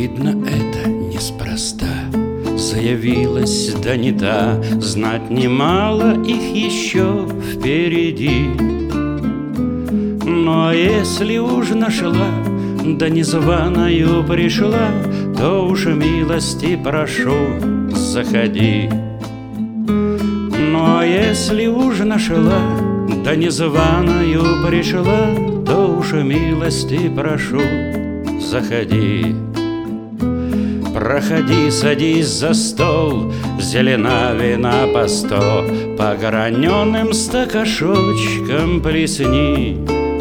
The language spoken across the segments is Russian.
Видно, это неспроста. Заявилась, да не та, знать немало их еще впереди. Ну а если уж нашла, да незваною пришла, то уж милости прошу, заходи. Ну а если уж нашла, да незваною пришла, то уж милости прошу, заходи. Проходи, садись за стол, зелена вина по 100, по граненым стакашочкам плесни.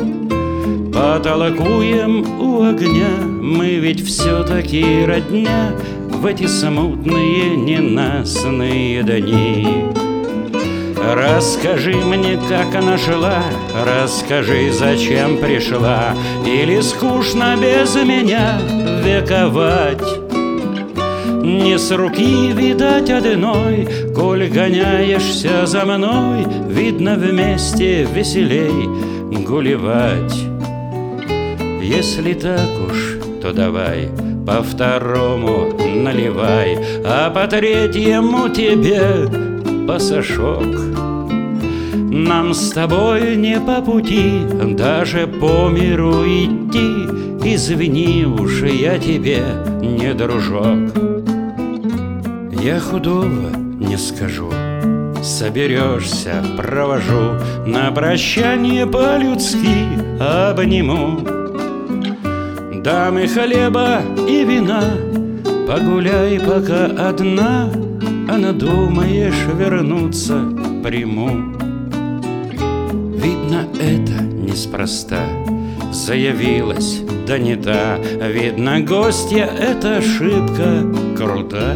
Потолкуем у огня, мы ведь все-таки родня в эти смутные ненастные дни. Расскажи мне, как она шла, расскажи, зачем пришла, или скучно без меня вековать. Не с руки, видать, одной, коль гоняешься за мной, видно, вместе веселей гулевать. Если так уж, то давай по второму наливай, а по третьему тебе пасашок. Нам с тобой не по пути, даже по миру идти. Извини уж, я тебе не дружок. Я худого не скажу, соберешься, провожу, на прощание по-людски обниму. Дам и хлеба, и вина, погуляй пока одна, а надумаешь вернуться, приму. Видно, это неспроста. Заявилась, да не та. Видно, гостья эта шибко крута.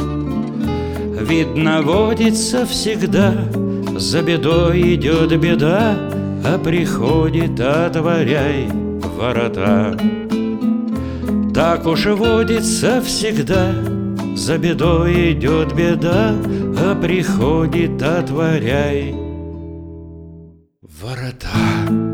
Видно, водится всегда, за бедой идет беда, а приходит, отворяй ворота. Так уж водится всегда, за бедой идет беда, а приходит, отворяй ворота.